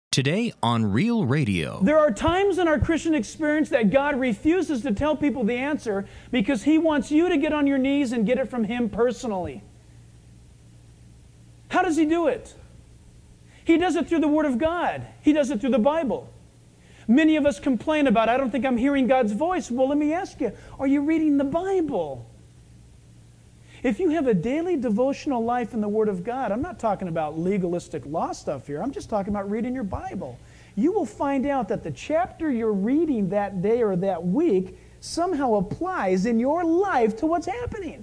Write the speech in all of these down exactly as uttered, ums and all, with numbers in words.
Today on Real Radio. There are times in our Christian experience that God refuses to tell people the answer because He wants you to get on your knees and get it from Him personally. How does He do it? He does it through the Word of God. He does it through the Bible. Many of us complain about, I don't think I'm hearing God's voice. Well, let me ask you, are you reading the Bible? If you have a daily devotional life in the Word of God, I'm not talking about legalistic law stuff here. I'm just talking about reading your Bible. You will find out that the chapter you're reading that day or that week somehow applies in your life to what's happening.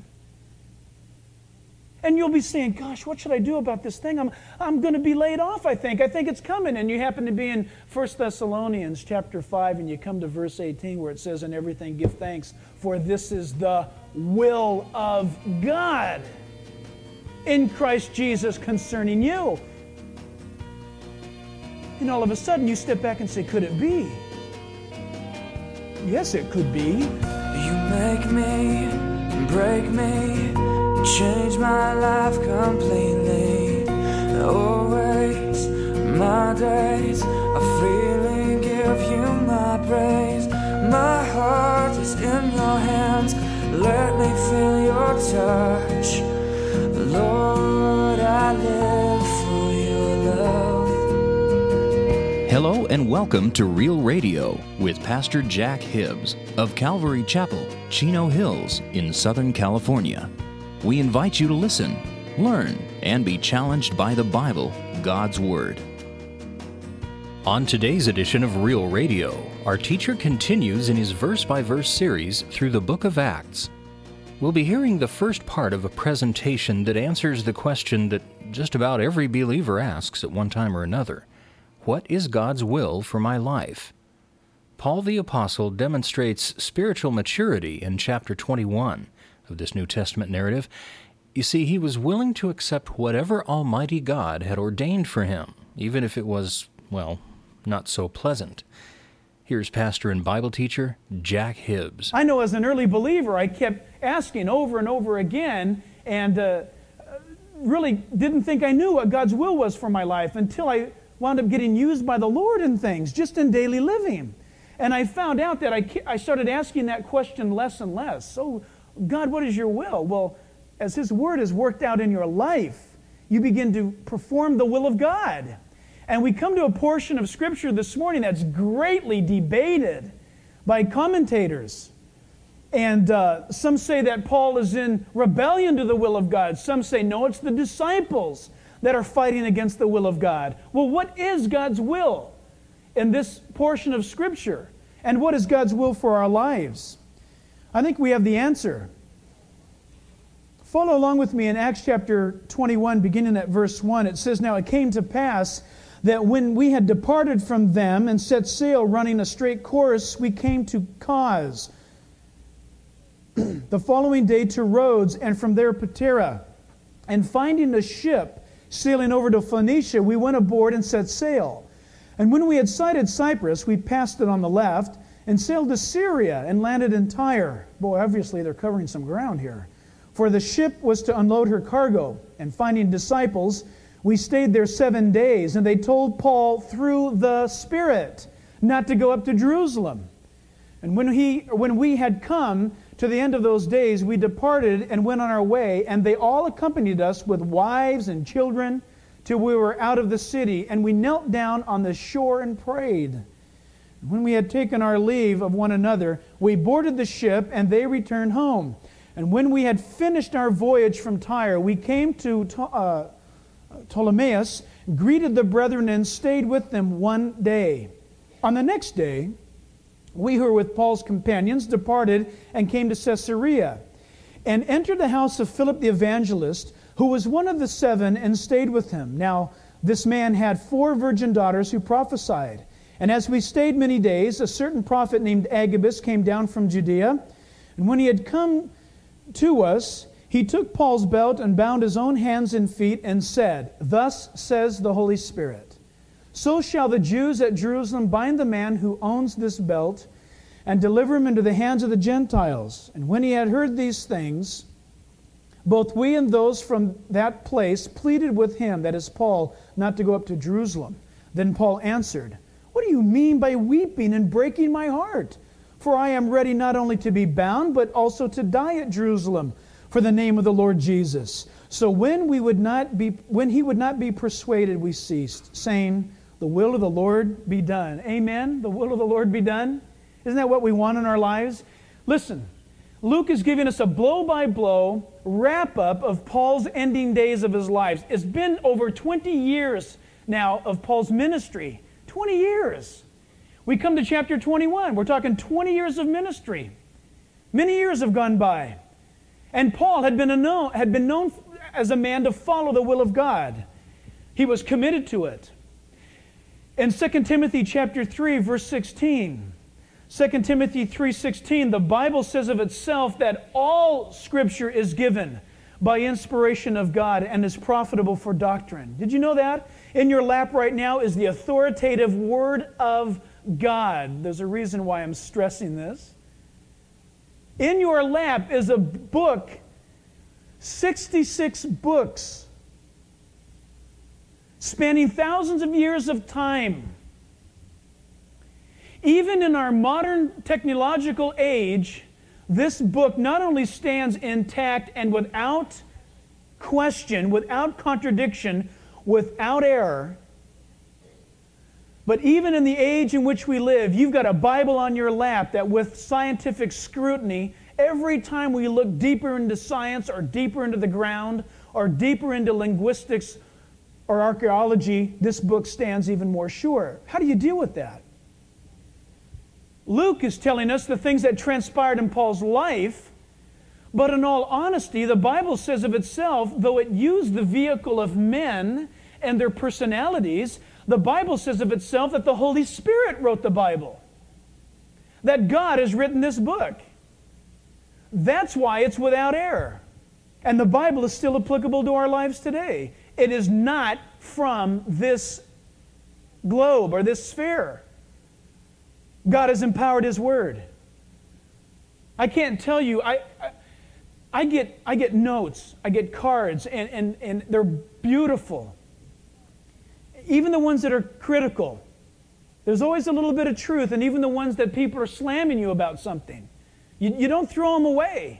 And you'll be saying, gosh, what should I do about this thing? I'm, I'm going to be laid off, I think. I think it's coming. And you happen to be in First Thessalonians chapter five, and you come to verse eighteen where it says, in everything give thanks, for this is the will of God in Christ Jesus concerning you. And all of a sudden you step back and say, could it be? Yes, it could be. You make me, break me, change my life completely. Always my days are freely give you my praise. My heart is in your hands. Let me feel your touch. Lord, I live for your love. Hello and welcome to Real Radio with Pastor Jack Hibbs of Calvary Chapel, Chino Hills in Southern California. We invite you to listen, learn, and be challenged by the Bible, God's Word. On today's edition of Real Radio, our teacher continues in his verse-by-verse series through the book of Acts. We'll be hearing the first part of a presentation that answers the question that just about every believer asks at one time or another. What is God's will for my life? Paul the Apostle demonstrates spiritual maturity in chapter twenty-one of this New Testament narrative. You see, he was willing to accept whatever Almighty God had ordained for him, even if it was, well, not so pleasant. Here's pastor and Bible teacher Jack Hibbs. I know as an early believer, I kept asking over and over again and uh, really didn't think I knew what God's will was for my life until I wound up getting used by the Lord in things, just in daily living. And I found out that I, I started asking that question less and less. So, God, what is your will? Well, as His Word is worked out in your life, you begin to perform the will of God. And we come to a portion of Scripture this morning that's greatly debated by commentators. And uh, some say that Paul is in rebellion to the will of God. Some say, no, it's the disciples that are fighting against the will of God. Well, what is God's will in this portion of Scripture? And what is God's will for our lives? I think we have the answer. Follow along with me in Acts chapter twenty-one, beginning at verse one. It says, now it came to pass that when we had departed from them and set sail running a straight course, we came to Cos. The following day to Rhodes, and from there Patara. And finding a ship sailing over to Phoenicia, we went aboard and set sail. And when we had sighted Cyprus, we passed it on the left and sailed to Syria and landed in Tyre. Boy, obviously they're covering some ground here. For the ship was to unload her cargo. And finding disciples, we stayed there seven days. And they told Paul through the Spirit not to go up to Jerusalem. And when he, when we had come to the end of those days, we departed and went on our way. And they all accompanied us with wives and children till we were out of the city. And we knelt down on the shore and prayed. When we had taken our leave of one another, we boarded the ship, and they returned home. And when we had finished our voyage from Tyre, we came to uh, Ptolemais, greeted the brethren, and stayed with them one day. On the next day, we who were with Paul's companions departed and came to Caesarea, and entered the house of Philip the evangelist, who was one of the seven, and stayed with him. Now, this man had four virgin daughters who prophesied. And as we stayed many days, a certain prophet named Agabus came down from Judea. And when he had come to us, he took Paul's belt and bound his own hands and feet and said, thus says the Holy Spirit, so shall the Jews at Jerusalem bind the man who owns this belt and deliver him into the hands of the Gentiles. And when he had heard these things, both we and those from that place pleaded with him, that is Paul, not to go up to Jerusalem. Then Paul answered, "What do you mean by weeping and breaking my heart? For I am ready not only to be bound, but also to die at Jerusalem for the name of the Lord Jesus." So when we would not be, when he would not be persuaded, we ceased, saying, "The will of the Lord be done." Amen? The will of the Lord be done. Isn't that what we want in our lives? Listen, Luke is giving us a blow-by-blow wrap-up of Paul's ending days of his life. It's been over twenty years now of Paul's ministry. twenty years. We come to chapter twenty-one. We're talking twenty years of ministry. Many years have gone by. And Paul had been, a known, had been known as a man to follow the will of God. He was committed to it. In Second Timothy chapter three, verse sixteen, Second Timothy three sixteen, the Bible says of itself that all Scripture is given by inspiration of God and is profitable for doctrine. Did you know that? In your lap right now is the authoritative Word of God. There's a reason why I'm stressing this. In your lap is a book, sixty-six books, spanning thousands of years of time. Even in our modern technological age, this book not only stands intact and without question, without contradiction, without error, but even in the age in which we live, you've got a Bible on your lap that with scientific scrutiny, every time we look deeper into science or deeper into the ground or deeper into linguistics or archaeology, this book stands even more sure. How do you deal with that? Luke is telling us the things that transpired in Paul's life, but in all honesty, the Bible says of itself, though it used the vehicle of men and their personalities, the Bible says of itself that the Holy Spirit wrote the Bible, that God has written this book. That's why it's without error. And the Bible is still applicable to our lives today. It is not from this globe or this sphere. God has empowered His Word. I can't tell you, I, I, I, get, I get notes, I get cards, and, and, and they're beautiful. Even the ones that are critical. There's always a little bit of truth, and even the ones that people are slamming you about something. You, you don't throw them away.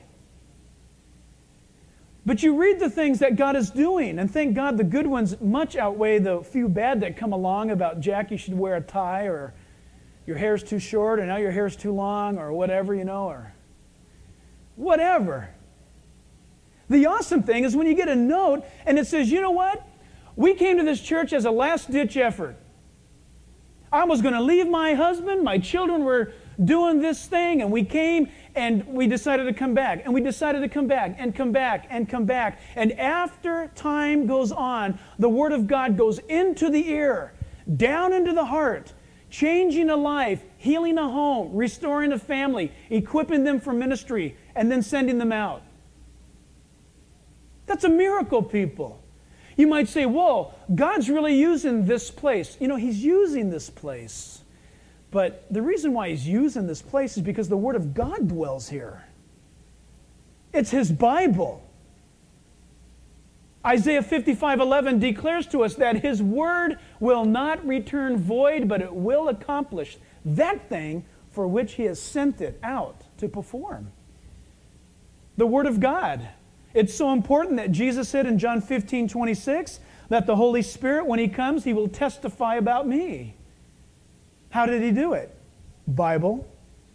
But you read the things that God is doing, and thank God the good ones much outweigh the few bad that come along about, Jack, you should wear a tie, or your hair's too short, or now your hair's too long, or whatever, you know, or whatever. The awesome thing is when you get a note and it says, you know what? We came to this church as a last-ditch effort. I was going to leave my husband. My children were doing this thing, and we came, and we decided to come back, and we decided to come back, and come back, and come back. And after time goes on, the Word of God goes into the ear, down into the heart, changing a life, healing a home, restoring a family, equipping them for ministry, and then sending them out. That's a miracle, people. You might say, whoa, God's really using this place. You know, He's using this place. But the reason why He's using this place is because the Word of God dwells here. It's His Bible. Isaiah fifty-five eleven declares to us that His Word will not return void, but it will accomplish that thing for which He has sent it out to perform. The Word of God. It's so important that Jesus said in John fifteen twenty-six that the Holy Spirit, when He comes, He will testify about me. How did He do it? Bible.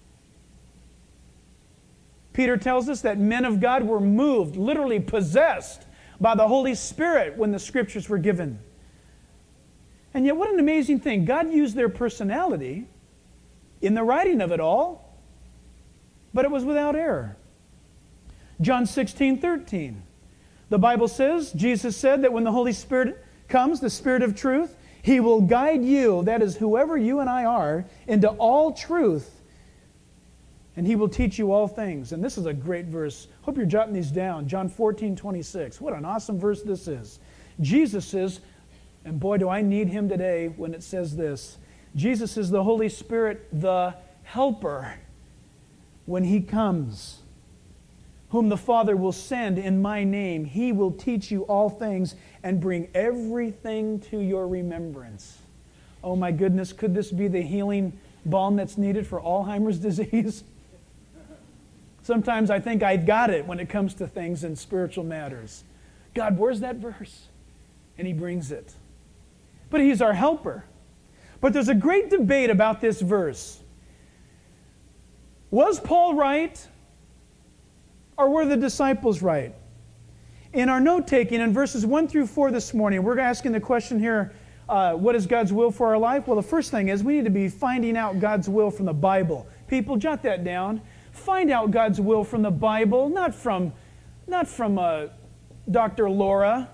Peter tells us that men of God were moved, literally possessed, by the Holy Spirit when the Scriptures were given. And yet what an amazing thing. God used their personality in the writing of it all, but it was without error. John sixteen thirteen. The Bible says, Jesus said that when the Holy Spirit comes, the Spirit of truth, He will guide you, that is whoever you and I are, into all truth. And He will teach you all things. And this is a great verse. Hope you're jotting these down. John fourteen twenty-six. What an awesome verse this is. Jesus says, and boy do I need Him today when it says this. Jesus is the Holy Spirit, the helper, when He comes, whom the Father will send in my name. He will teach you all things and bring everything to your remembrance. Oh my goodness, could this be the healing balm that's needed for Alzheimer's disease? Sometimes I think I've got it when it comes to things in spiritual matters. God, where's that verse? And he brings it. But he's our helper. But there's a great debate about this verse. Was Paul right? Or were the disciples right? In our note-taking, in verses one through four this morning, we're asking the question here, uh, what is God's will for our life? Well, the first thing is we need to be finding out God's will from the Bible. People, jot that down. Find out God's will from the Bible, not from, not from uh, Doctor Laura.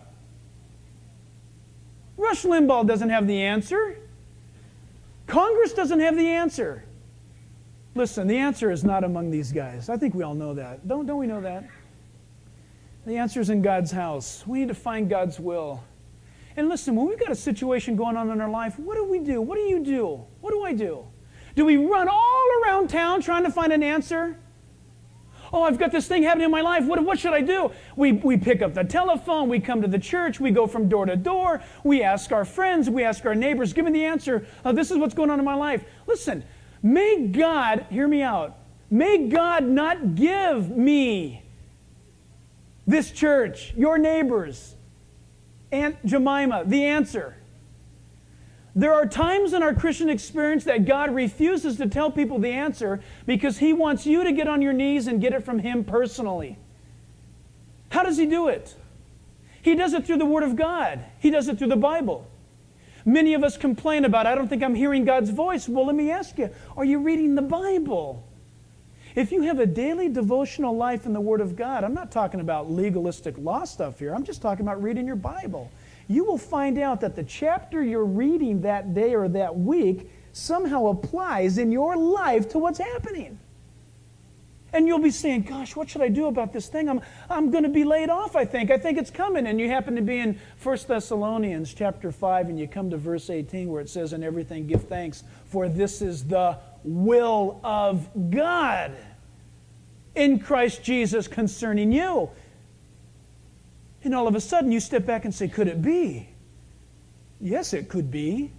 Rush Limbaugh doesn't have the answer. Congress doesn't have the answer. Listen, the answer is not among these guys. I think we all know that. Don't, don't we know that? The answer is in God's house. We need to find God's will. And listen, when we've got a situation going on in our life, what do we do? What do you do? What do I do? Do we run all around town trying to find an answer? Oh, I've got this thing happening in my life. What, what should I do? We, we pick up the telephone. We come to the church. We go from door to door. We ask our friends. We ask our neighbors. Give me the answer. Uh, this is what's going on in my life. Listen, may God, hear me out, may God not give me, this church, your neighbors, Aunt Jemima, the answer. There are times in our Christian experience that God refuses to tell people the answer because he wants you to get on your knees and get it from him personally. How does he do it? He does it through the Word of God. He does it through the Bible. Many of us complain about, I don't think I'm hearing God's voice. Well, let me ask you, are you reading the Bible? If you have a daily devotional life in the Word of God, I'm not talking about legalistic law stuff here. I'm just talking about reading your Bible. You will find out that the chapter you're reading that day or that week somehow applies in your life to what's happening. And you'll be saying, gosh, what should I do about this thing? I'm, I'm going to be laid off, I think. I think it's coming. And you happen to be in First Thessalonians chapter five, and you come to verse eighteen where it says, in everything give thanks, for this is the will of God in Christ Jesus concerning you. And all of a sudden you step back and say, could it be? Yes, it could be.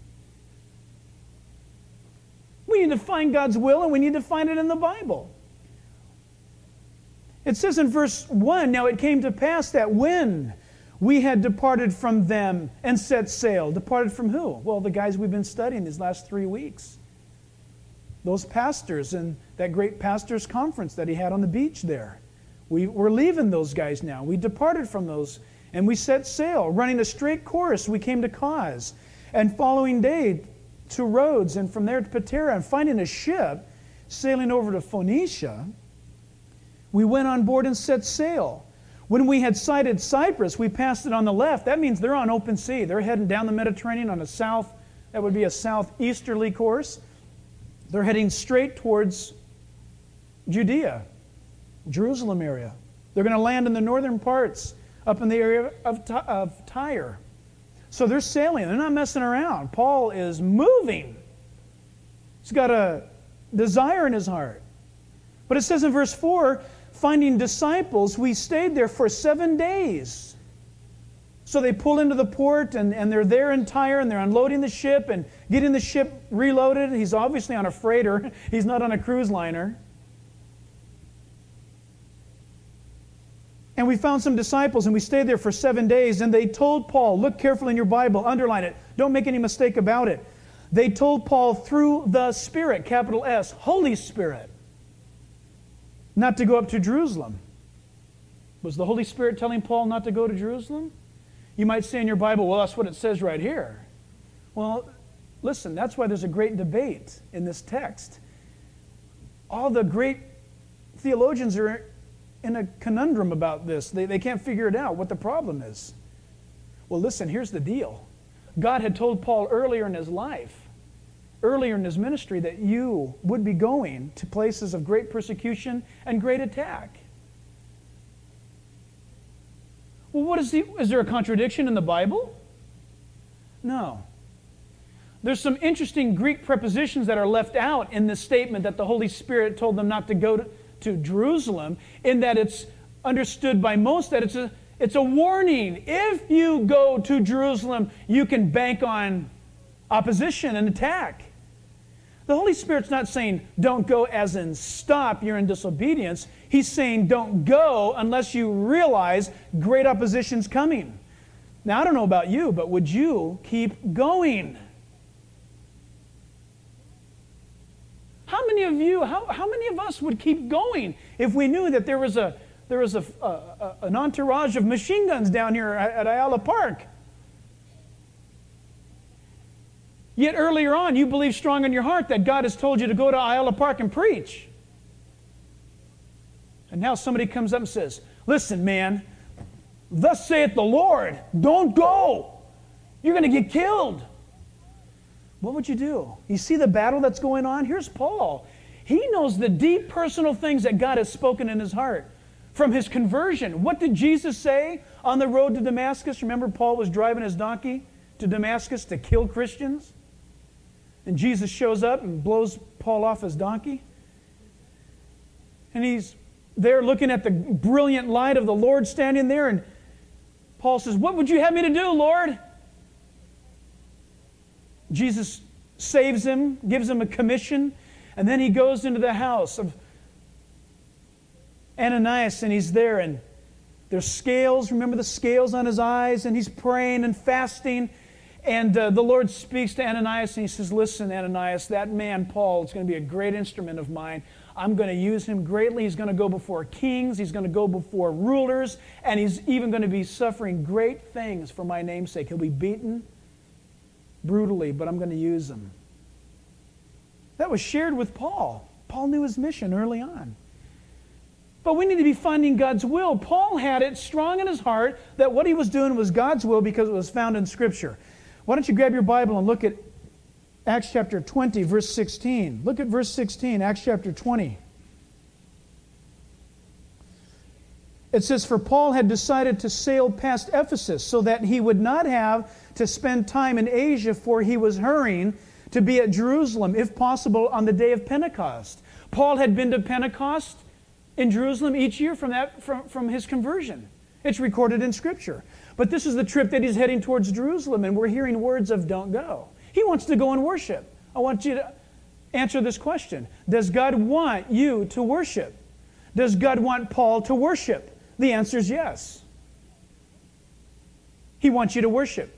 We need to find God's will, and we need to find it in the Bible. It says in verse one, now it came to pass that when we had departed from them and set sail. Departed from who? Well, the guys we've been studying these last three weeks. Those pastors and that great pastors' conference that he had on the beach there. We, we're leaving those guys now. We departed from those and we set sail. Running a straight course, we came to Cos. And following day to Rhodes, and from there to Patara, and finding a ship sailing over to Phoenicia, we went on board and set sail. When we had sighted Cyprus, we passed it on the left. That means they're on open sea. They're heading down the Mediterranean on a south, that would be a southeasterly course. They're heading straight towards Judea, Jerusalem area. They're going to land in the northern parts, up in the area of, of Tyre. So they're sailing. They're not messing around. Paul is moving. He's got a desire in his heart. But it says in verse four, finding disciples, we stayed there for seven days. So they pull into the port, and, and they're there in Tyre, and they're unloading the ship and getting the ship reloaded. He's obviously on a freighter. He's not on a cruise liner. And we found some disciples, and we stayed there for seven days, and they told Paul, look carefully in your Bible, underline it, don't make any mistake about it. They told Paul through the Spirit, capital S, Holy Spirit, not to go up to Jerusalem. Was the Holy Spirit telling Paul not to go to Jerusalem? You might say in your Bible, well, that's what it says right here. Well, listen, that's why there's a great debate in this text. All the great theologians are in a conundrum about this. They, they can't figure it out, what the problem is. Well, listen, here's the deal. God had told Paul earlier in his life, earlier in his ministry, that you would be going to places of great persecution and great attack. Well, what is the, is there a contradiction in the Bible? No. There's some interesting Greek prepositions that are left out in this statement that the Holy Spirit told them not to go to, to Jerusalem, in that it's understood by most that it's a, it's a warning. If you go to Jerusalem, you can bank on opposition and attack. The Holy Spirit's not saying don't go as in stop, you're in disobedience. He's saying don't go unless you realize great opposition's coming. Now, I don't know about you, but would you keep going? How many of you, how, how many of us would keep going if we knew that there was a there was a, a, a an entourage of machine guns down here at, at Ayala Park? Yet earlier on, you believe strong in your heart that God has told you to go to Ayala Park and preach. And now somebody comes up and says, listen, man, thus saith the Lord, don't go. You're going to get killed. What would you do? You see the battle that's going on? Here's Paul. He knows the deep personal things that God has spoken in his heart from his conversion. What did Jesus say on the road to Damascus? Remember, Paul was driving his donkey to Damascus to kill Christians? And Jesus shows up and blows Paul off his donkey. And he's there looking at the brilliant light of the Lord standing there. And Paul says, what would you have me to do, Lord? Jesus saves him, gives him a commission. And then he goes into the house of Ananias, and he's there. And there's scales. Remember the scales on his eyes? And he's praying and fasting. And uh, the Lord speaks to Ananias and he says, listen, Ananias, that man, Paul, is going to be a great instrument of mine. I'm going to use him greatly. He's going to go before kings. He's going to go before rulers. And he's even going to be suffering great things for my name's sake. He'll be beaten brutally, but I'm going to use him. That was shared with Paul. Paul knew his mission early on. But we need to be finding God's will. Paul had it strong in his heart that what he was doing was God's will because it was found in Scripture. Why don't you grab your Bible and look at Acts chapter twenty, verse sixteen. Look at verse sixteen, Acts chapter twenty. It says, for Paul had decided to sail past Ephesus so that he would not have to spend time in Asia, for he was hurrying to be at Jerusalem, if possible, on the day of Pentecost. Paul had been to Pentecost in Jerusalem each year from, that, from, from his conversion. It's recorded in Scripture. But this is the trip that he's heading towards Jerusalem, and we're hearing words of don't go. He wants to go and worship. I want you to answer this question. Does God want you to worship? Does God want Paul to worship? The answer is yes. He wants you to worship.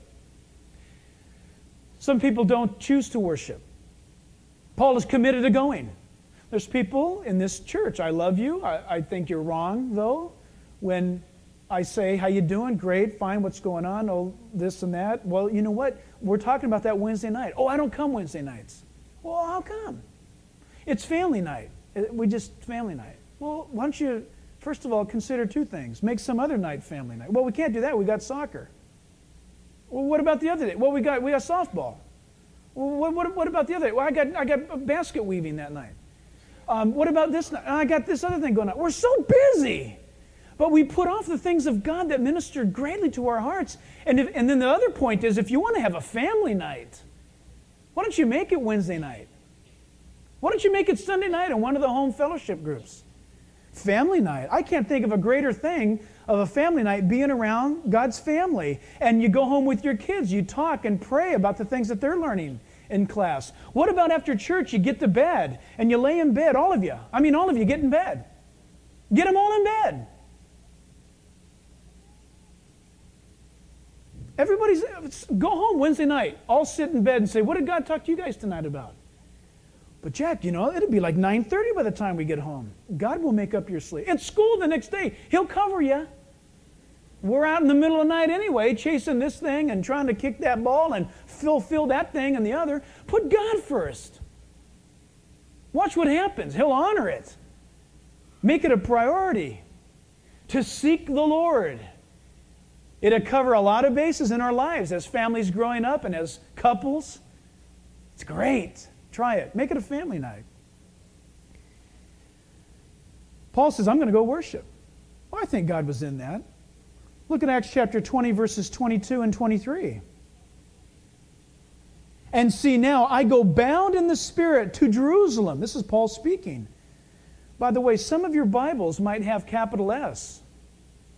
Some people don't choose to worship. Paul is committed to going. There's people in this church. I love you. I, I think you're wrong, though, when I say, how you doing? Great, fine, what's going on? Oh, this and that. Well, you know what? We're talking about that Wednesday night. Oh, I don't come Wednesday nights. Well, how come? It's family night. We just, family night. Well, why don't you, first of all, consider two things. Make some other night family night. Well, we can't do that. We got soccer. Well, what about the other day? Well, we got we got softball. Well, what, what, what about the other day? Well, I got, I got basket weaving that night. Um, what about this night? I got this other thing going on. We're so busy. But we put off the things of God that minister greatly to our hearts. And, if, and then the other point is, if you want to have a family night, why don't you make it Wednesday night? Why don't you make it Sunday night in one of the home fellowship groups? Family night. I can't think of a greater thing of a family night being around God's family. And you go home with your kids. You talk and pray about the things that they're learning in class. What about after church? You get to bed and you lay in bed, all of you. I mean, all of you get in bed. Get them all in bed. Everybody's, go home Wednesday night, all sit in bed and say, what did God talk to you guys tonight about? But Jack, you know, it'll be like nine thirty by the time we get home. God will make up your sleep. It's school the next day. He'll cover you. We're out in the middle of the night anyway, chasing this thing and trying to kick that ball and fulfill that thing and the other. Put God first. Watch what happens. He'll honor it. Make it a priority to seek the Lord. It'll cover a lot of bases in our lives as families growing up and as couples. It's great. Try it. Make it a family night. Paul says, I'm going to go worship. Well, I think God was in that. Look at Acts chapter twenty, verses twenty-two and twenty-three. And see now, I go bound in the Spirit to Jerusalem. This is Paul speaking. By the way, some of your Bibles might have capital S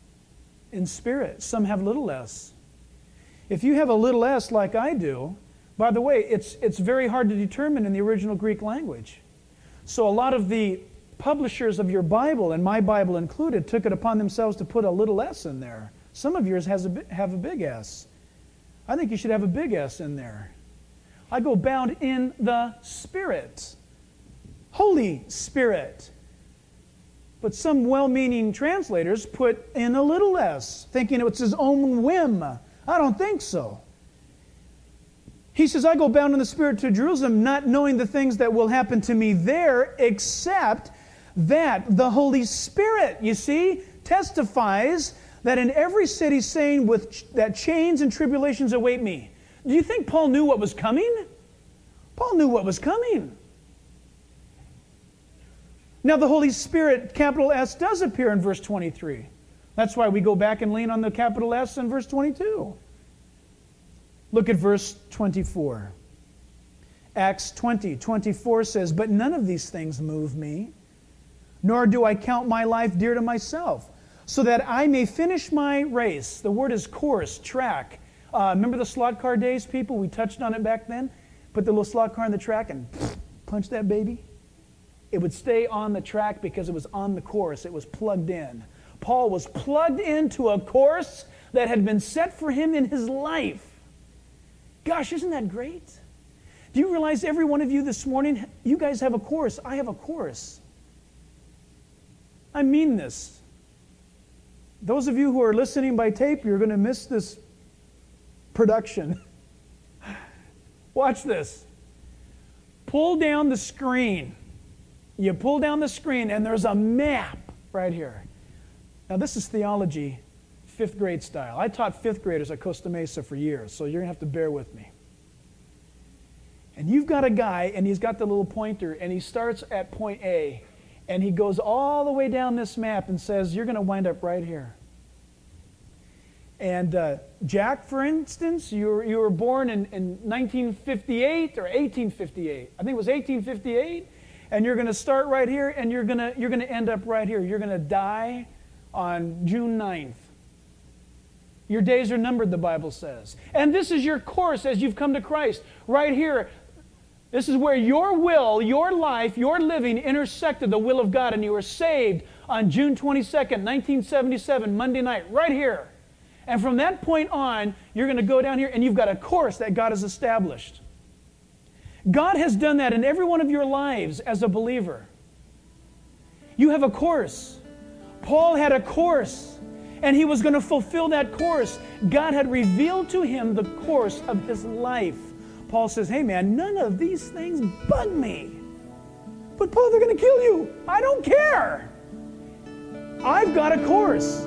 in spirit. Some have little s. If you have a little s like I do, By the way, it's, it's very hard to determine in the original Greek language. So a lot of the publishers of your Bible, and my Bible included, took it upon themselves to put a little s in there. Some of yours has a, have a big S. I think you should have a big S in there. I go bound in the Spirit. Holy Spirit. But some well-meaning translators put in a little s, thinking it was his own whim. I don't think so. He says, I go bound in the Spirit to Jerusalem, not knowing the things that will happen to me there, except that the Holy Spirit, you see, testifies that in every city saying with that chains and tribulations await me. Do you think Paul knew what was coming? Paul knew what was coming. Now the Holy Spirit, capital S, does appear in verse twenty-three. That's why we go back and lean on the capital S in verse twenty-two. Look at verse twenty-four. Acts twenty, twenty-four says, but none of these things move me, nor do I count my life dear to myself, so that I may finish my race. The word is course, track. Uh, remember the slot car days, people? We touched on it back then. Put the little slot car in the track and punch that baby. It would stay on the track because it was on the course. It was plugged in. Paul was plugged into a course that had been set for him in his life. Gosh, isn't that great? Do you realize every one of you this morning, you guys have a course. I have a course. I mean this. Those of you who are listening by tape, you're going to miss this production. Watch this. Pull down the screen. You pull down the screen and there's a map right here. Now this is theology, fifth grade style. I taught fifth graders at Costa Mesa for years, so you're going to have to bear with me. And you've got a guy, and he's got the little pointer, and he starts at point A, and he goes all the way down this map and says, you're going to wind up right here. And uh, Jack, for instance, you were, you were born in, in nineteen fifty-eight or eighteen fifty-eight. I think it was eighteen fifty-eight. And you're going to start right here, and you're going to you're going to end up right here. You're going to die on June ninth. Your days are numbered, the Bible says. And this is your course as you've come to Christ. Right here, this is where your will, your life, your living intersected the will of God, and you were saved on June twenty-second, nineteen seventy-seven, Monday night, right here. And from that point on, you're going to go down here, and you've got a course that God has established. God has done that in every one of your lives as a believer. You have a course. Paul had a course, and he was going to fulfill that course. God had revealed to him the course of his life. Paul says, hey man, none of these things bug me. But Paul, they're going to kill you. I don't care. I've got a course.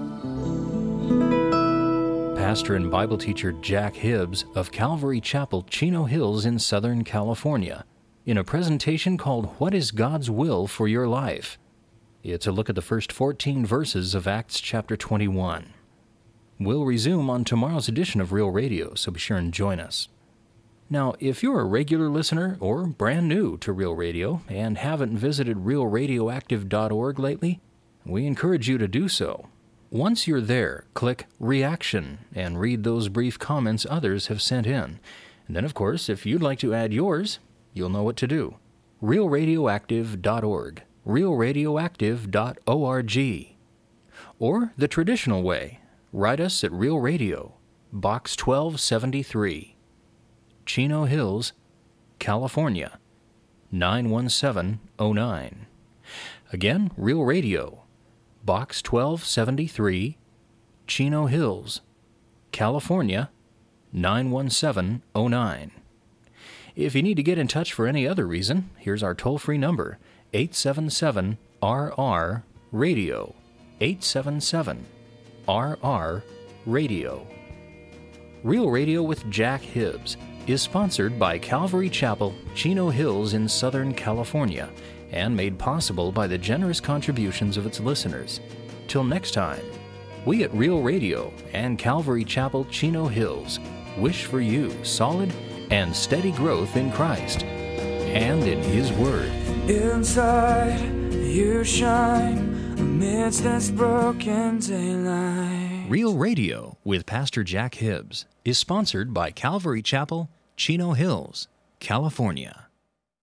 Pastor and Bible teacher Jack Hibbs of Calvary Chapel, Chino Hills in Southern California, in a presentation called What is God's Will for Your Life? It's a look at the first fourteen verses of Acts chapter twenty-one. We'll resume on tomorrow's edition of Real Radio, so be sure and join us. Now, if you're a regular listener or brand new to Real Radio and haven't visited real radioactive dot org lately, we encourage you to do so. Once you're there, click Reaction and read those brief comments others have sent in. And then, of course, if you'd like to add yours, you'll know what to do. real radioactive dot org, real radioactive dot org. Or the traditional way, write us at Real Radio, Box twelve seventy-three, Chino Hills, California, nine one seven oh nine. Again, Real Radio, Box twelve seventy-three, Chino Hills, California, nine one seven oh nine. If you need to get in touch for any other reason, here's our toll-free number, eight seven seven R R radio, eight seven seven R R radio. Real Radio with Jack Hibbs is sponsored by Calvary Chapel, Chino Hills in Southern California, and made possible by the generous contributions of its listeners. Till next time, we at Real Radio and Calvary Chapel, Chino Hills wish for you solid and steady growth in Christ and in His Word. Inside you shine amidst this broken daylight. Real Radio with Pastor Jack Hibbs is sponsored by Calvary Chapel, Chino Hills, California.